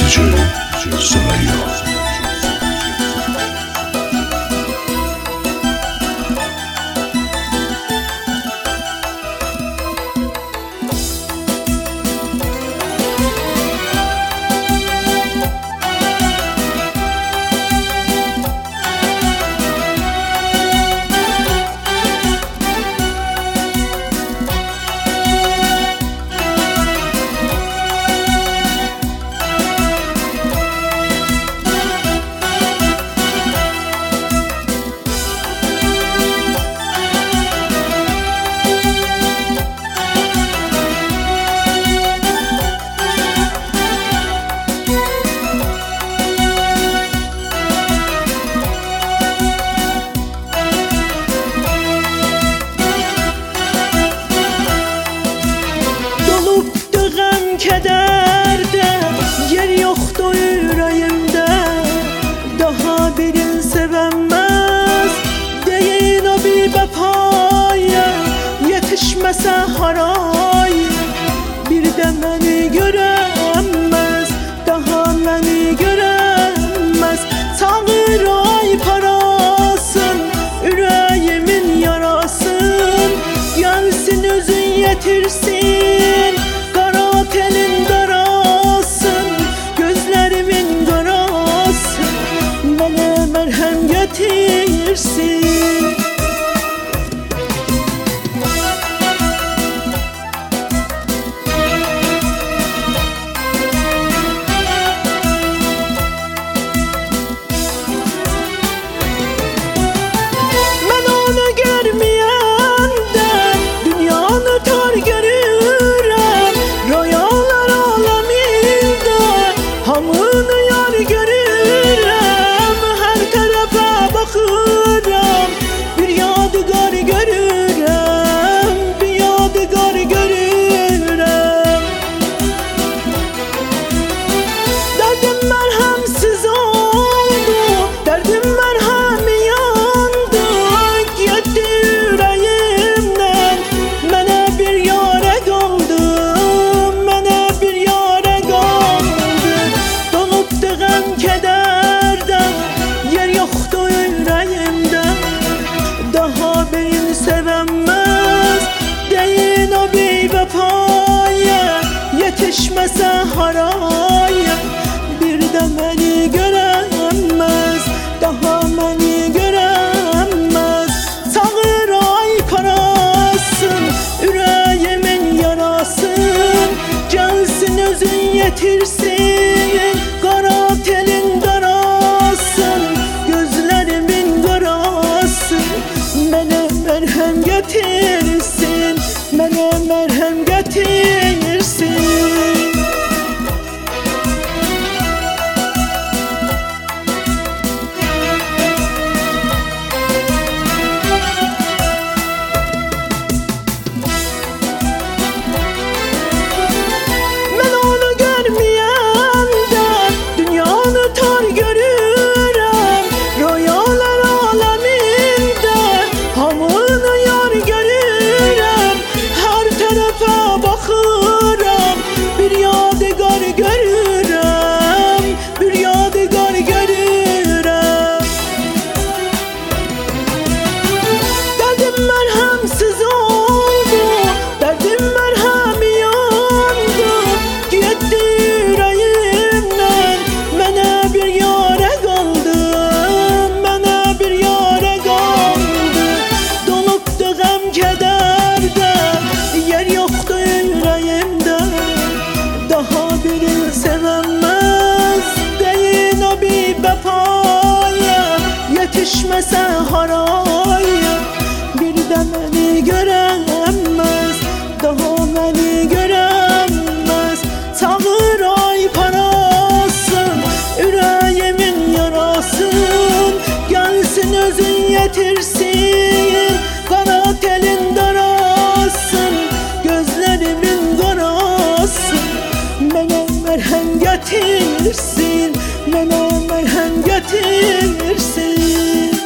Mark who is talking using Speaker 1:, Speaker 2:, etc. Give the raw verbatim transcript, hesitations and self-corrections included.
Speaker 1: Yaratıcı Sarayı.
Speaker 2: Kədərdə yer yoxdur ürəyimdə, daha birin sevənməz deyin o bir vəfaya, yetişməsə haray, bir də məni görənməz, daha məni görənməz. Çağır ay parasın, ürəyimin yarasın, gəlsin özün yetirsin, telin darasın, gözlerimin qarasın, mənə mərhəm getirsin. Mən onu görməyəndə dünyanı tar görürəm, rüyalar aləmində hamını yar görürəm, hər tərəfə baxıram, bir yadigar görürəm, bir yadigar görürəm. Dərdim mərhəmsiz oldu, dərdim mərhəm yandı, getdi ürəyimdən, mənə bir yarə qaldı, mənə bir yarə qaldı. Donubdu qəm kədərdən, yer yoxdur ürəyimdə, daha beyin sevənməz deyin o bir vəfaya, yetişməsə haraya, bir də məni görənməz, daha məni görənməz. Çağır ay parasın, ürəyimin yarasın, gəlsin özün yetirsin, qara telin darasın, gözlerimin qarasın, mənə mərhəm getirsin, mənə mərhəm getirsin. Mən onu görməyəndə dünyanı tar görürəm, rüyalar aləmində hamını yar görürəm, hər tərəfə baxıram, bir yadigar görürəm, bir yadigar görürəm. Dərdim mərhəmsiz oldu, dərdim mərhəm yandı, getdi ürəyimdən, mənə bir yarə qaldı, mənə bir yarə qaldı. Donubdu qəm kədərdə, yer yoxdur ürəyimdə, daha birin sevənməz deyin o bir vəfaya, yetişməsə haraya, bir də məni görənməz, daha məni görənməz. Çağır ay parasın, ürəyimin yarasın, gəlsin özün yetirsin, qara telin darasın, gözlerimin qarasın, mənə mərhəm getirsin, mənə mərhəm getirsin.